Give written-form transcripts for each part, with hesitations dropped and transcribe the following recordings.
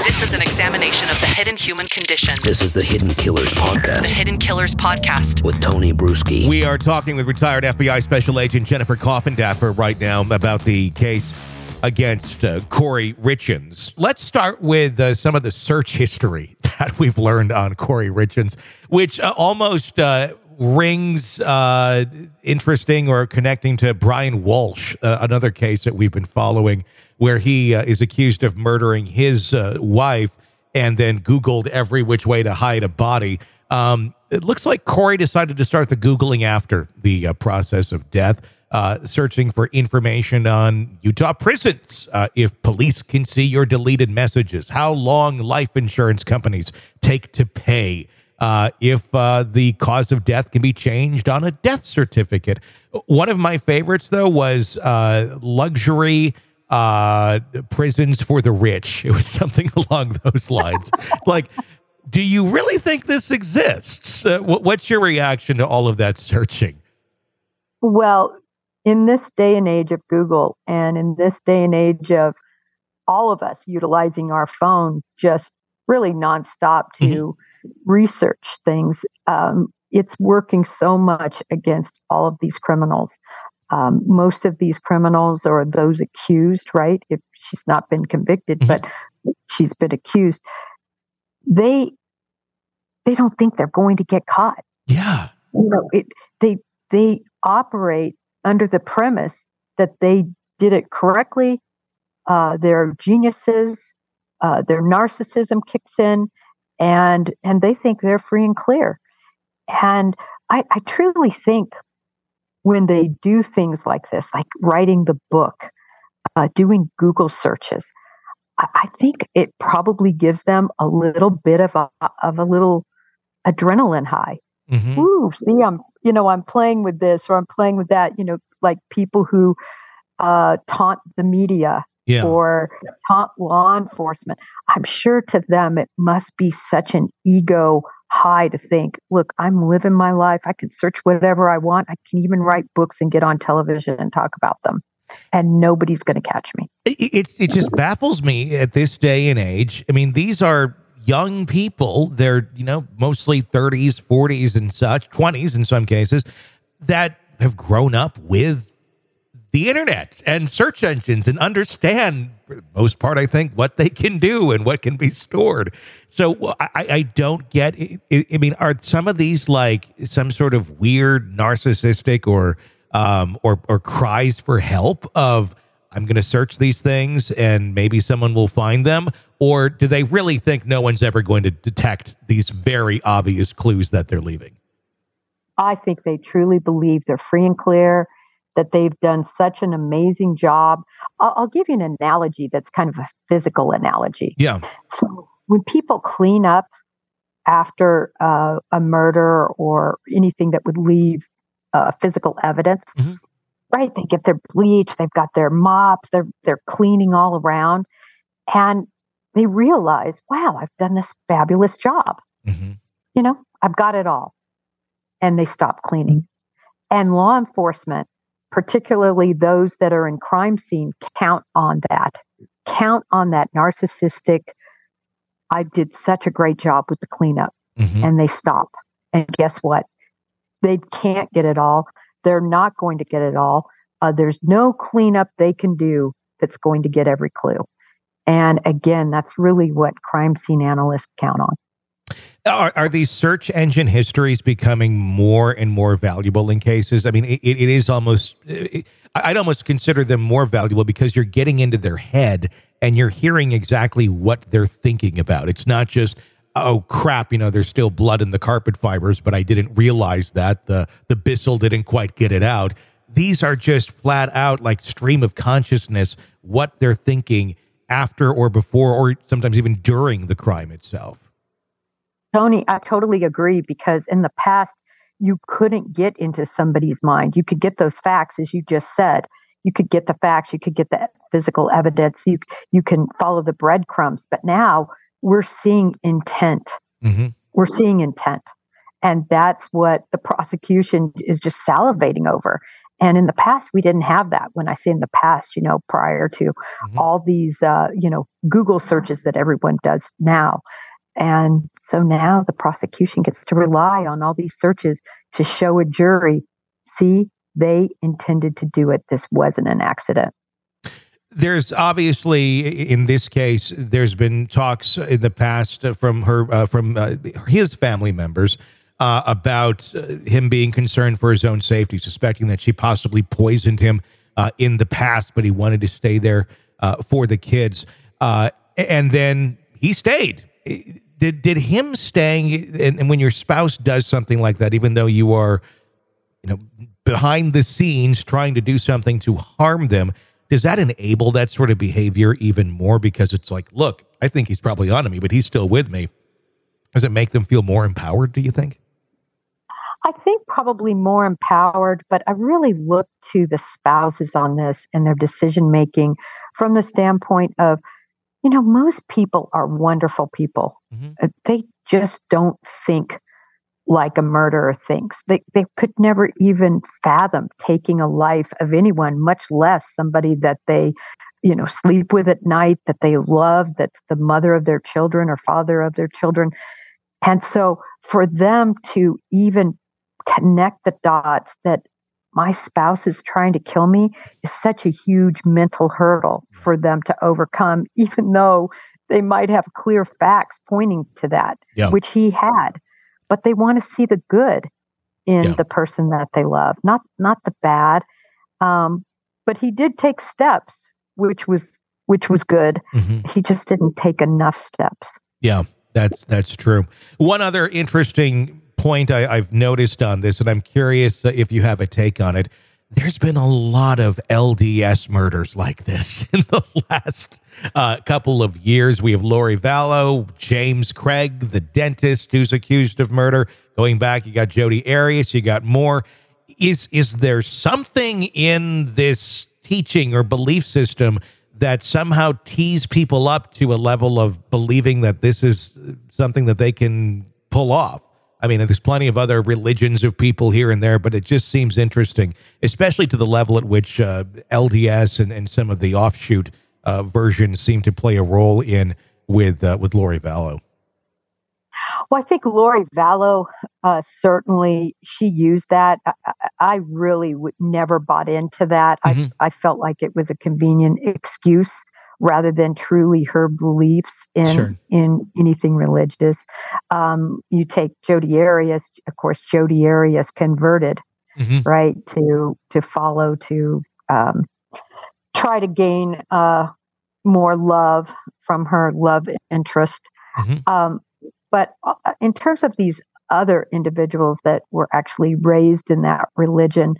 This is an examination of the hidden human condition. This is the Hidden Killers Podcast. The Hidden Killers Podcast. With Tony Bruschi. We are talking with retired FBI Special Agent Jennifer Coffindaffer right now about the case against Kouri Richins. Let's start with some of the search history that we've learned on Kouri Richins, which almost rings interesting or connecting to Brian Walsh, another case that we've been following, where he is accused of murdering his wife and then Googled every which way to hide a body. It looks like Kouri decided to start the Googling after the process of death, searching for information on Utah prisons, if police can see your deleted messages, how long life insurance companies take to pay, if the cause of death can be changed on a death certificate. One of my favorites, though, was luxury prisons for the rich. It was something along those lines. Like, do you really think this exists? What's your reaction to all of that searching? Well, in this day and age of Google, and in this day and age of all of us utilizing our phone just really nonstop to research things, it's working so much against all of these criminals. Most of these criminals, or those accused, right? If she's not been convicted, but she's been accused, they don't think they're going to get caught. Yeah. They operate under the premise that they did it correctly. They're geniuses. Their narcissism kicks in, and they think they're free and clear. And I truly think when they do things like this, like writing the book, doing Google searches, I think it probably gives them a little bit of a little adrenaline high. Ooh, see, I'm playing with this or I'm playing with that. Like people who taunt the media or taunt law enforcement. I'm sure to them it must be such an ego high to think, look, I'm living my life. I can search whatever I want. I can even write books and get on television and talk about them. And nobody's going to catch me. It just baffles me at this day and age. I mean, these are young people. They're, mostly 30s, 40s and such, 20s in some cases, that have grown up with the internet and search engines and understand, for the most part, I think, what they can do and what can be stored. So I don't get it. I mean, are some of these like some sort of weird narcissistic or cries for help of, I'm going to search these things and maybe someone will find them? Or do they really think no one's ever going to detect these very obvious clues that they're leaving? I think they truly believe they're free and clear, that they've done such an amazing job. I'll give you an analogy that's kind of a physical analogy. Yeah. So when people clean up after a murder or anything that would leave physical evidence, right? They get their bleach, they've got their mops, they're cleaning all around, and they realize, wow, I've done this fabulous job. I've got it all. And they stop cleaning. And law enforcement, particularly those that are in crime scene, count on that narcissistic, I did such a great job with the cleanup. And they stop. And guess what? They can't get it all. They're not going to get it all. There's no cleanup they can do that's going to get every clue. And again, that's really what crime scene analysts count on. Are these search engine histories becoming more and more valuable in cases? I mean, it is almost, I'd almost consider them more valuable because you're getting into their head and you're hearing exactly what they're thinking about. It's not just, oh crap, there's still blood in the carpet fibers, but I didn't realize that the Bissell didn't quite get it out. These are just flat out like stream of consciousness, what they're thinking after or before, or sometimes even during the crime itself. Tony, I totally agree, because in the past, you couldn't get into somebody's mind. You could get those facts, as you just said. You could get the facts. You could get the physical evidence. You can follow the breadcrumbs. But now we're seeing intent. We're seeing intent. And that's what the prosecution is just salivating over. And in the past, we didn't have that. When I say in the past, prior to all these, Google searches that everyone does now. And so now the prosecution gets to rely on all these searches to show a jury, see, they intended to do it. This wasn't an accident. There's obviously, in this case, there's been talks in the past from his family members about him being concerned for his own safety, suspecting that she possibly poisoned him in the past, but he wanted to stay there for the kids. And then he stayed. Did him staying, and when your spouse does something like that, even though you are, behind the scenes trying to do something to harm them, does that enable that sort of behavior even more? Because it's like, look, I think he's probably onto me, but he's still with me. Does it make them feel more empowered, do you think? I think probably more empowered, but I really look to the spouses on this and their decision making from the standpoint of, most people are wonderful people. They just don't think like a murderer thinks. They could never even fathom taking a life of anyone, much less somebody that they, sleep with at night, that they love, that's the mother of their children or father of their children. And so for them to even connect the dots that my spouse is trying to kill me is such a huge mental hurdle for them to overcome, even though they might have clear facts pointing to that, which he had. But they want to see the good in the person that they love, not the bad. But he did take steps, which was good. He just didn't take enough steps. Yeah, that's true. One other interesting point I've noticed on this, and I'm curious if you have a take on it. There's been a lot of LDS murders like this in the last couple of years. We have Lori Vallow, James Craig, the dentist who's accused of murder. Going back, you got Jodi Arias, you got more. Is there something in this teaching or belief system that somehow tees people up to a level of believing that this is something that they can pull off? I mean, there's plenty of other religions of people here and there, but it just seems interesting, especially to the level at which LDS and some of the offshoot versions seem to play a role in with Lori Vallow. Well, I think Lori Vallow, certainly she used that. I really never bought into that. I felt like it was a convenient excuse rather than truly her beliefs in anything religious. You take Jodi Arias, of course, Jodi Arias converted, right, to follow, to try to gain more love from her love interest. But in terms of these other individuals that were actually raised in that religion,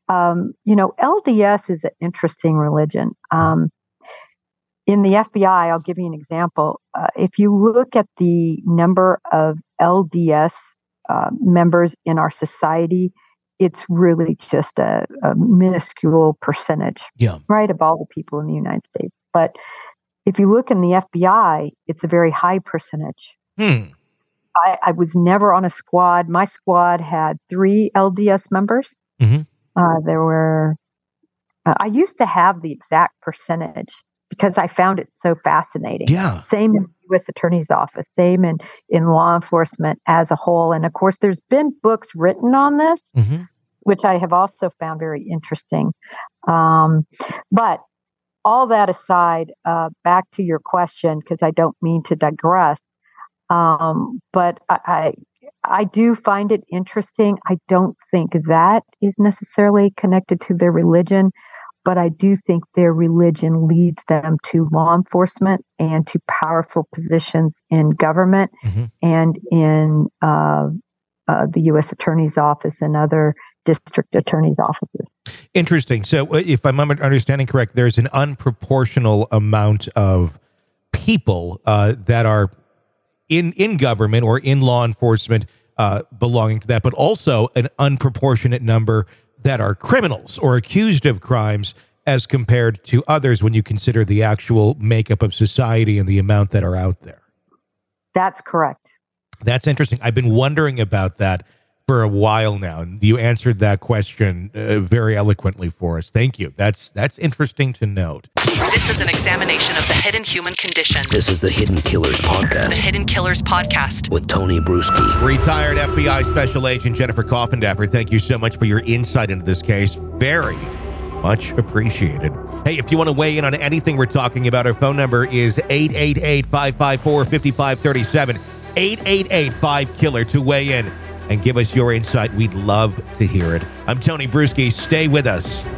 LDS is an interesting religion. In the FBI, I'll give you an example. If you look at the number of LDS members in our society, it's really just a minuscule percentage, right, of all the people in the United States. But if you look in the FBI, it's a very high percentage. I was never on a squad. My squad had 3 LDS members. There were, I used to have the exact percentage because I found it so fascinating. Same in the U.S. Attorney's Office, same in law enforcement as a whole. And of course, there's been books written on this, which I have also found very interesting. But all that aside, back to your question, because I don't mean to digress, but I do find it interesting. I don't think that is necessarily connected to their religion, but I do think their religion leads them to law enforcement and to powerful positions in government and in the U.S. Attorney's Office and other district attorney's offices. Interesting. So if I'm understanding correct, there's an unproportional amount of people that are in government or in law enforcement belonging to that, but also an unproportionate number that are criminals or accused of crimes as compared to others when you consider the actual makeup of society and the amount that are out there. That's correct. That's interesting. I've been wondering about that for a while now. And you answered that question very eloquently for us. Thank you. That's interesting to note. This is an examination of the hidden human condition. This is the Hidden Killers The Podcast Hidden Killers Podcast. with Tony Bruschi. Retired FBI Special Agent Jennifer Coffindaffer, thank you so much for your insight into this case. Very much appreciated. Hey, if you want to weigh in on anything we're talking about, our phone number is 888-554-5537. 888-5-KILLER to weigh in and give us your insight. We'd love to hear it. I'm Tony Bruschi. Stay with us.